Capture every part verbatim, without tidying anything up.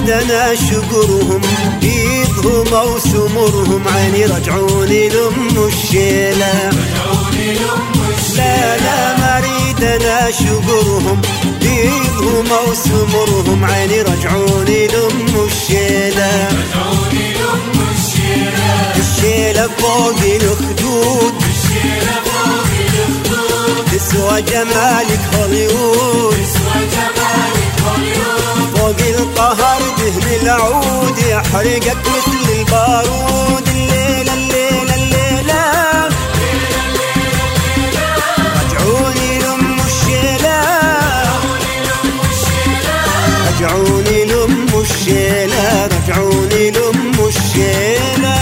اريدنا شكرهم بيضهم او سمرهم، عيني رجعوني لام الشيله. لا لا ما اريدنا شكرهم بيضهم او سمرهم، عيني رجعوني لام الشيله. الشيله فوق الخدود، تسوى جمالك هوليوود، فوق القهر دهن العود يحرقك مثل البارود. الليلة الليلة الليلة رجعوني لأم الشيلة، رجعوني لأم الشيلة، رجعوني لأم الشيلة.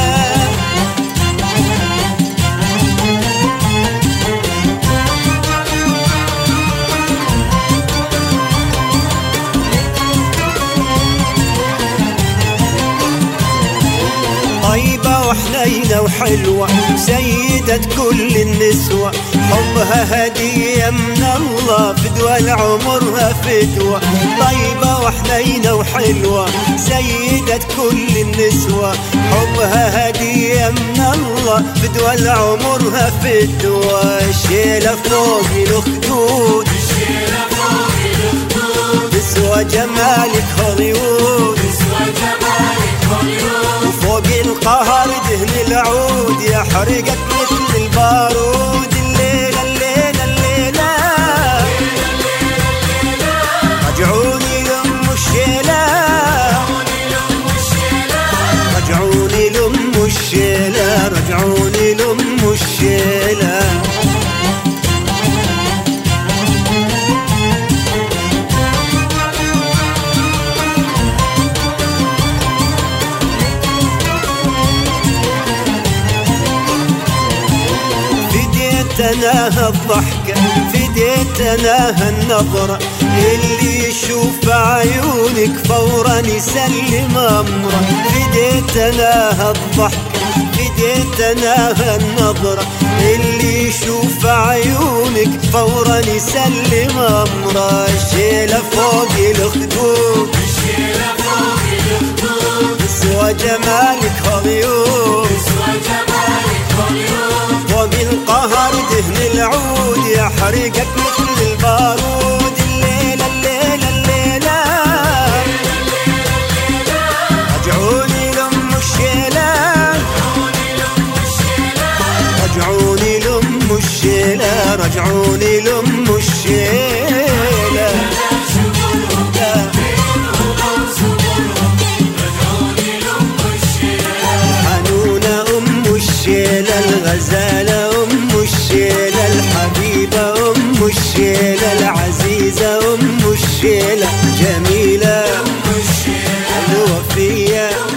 طيبة وحنينة وحلوة سيدة كل النسوة، حبها هدية من الله فدوى لعمرها فدوى. طيبة وحنينة وحلوة سيدة كل النسوة، حبها هدية من الله فدوى لعمرها فدوى. الشيلة فوق الخدود، تسوى جمالك هوليوود، وفوق القهر دهن العود يحرقك مثل البارود. الليلة الليلة الليلة رجعوني لأم الشيلة، رجعوني لأم الشيلة، رجعوني لأم الشيلة. فديتناها الضحكة، فديتناها النظرة، اللي يشوف عيونك فورا يسلم أمره. فديتناها الضحكة، فديتناها النظرة، اللي يشوف عيونك فورا يسلم أمره. الشيلة فوق الخدود، تسوى جمالك هوليوود، فوق القهر دهن العود يحرقك مثل البارود. الليلة الليلة الليلة رجعوني لأم الشيلة، رجعوني لأم الشيلة، رجعوني لأم الشيلة. حنونة أم الشيلة، الغزالة أم الشيلة، الحبيبة أم الشيلة، العزيزة أم الشيلة، جميلة الوفية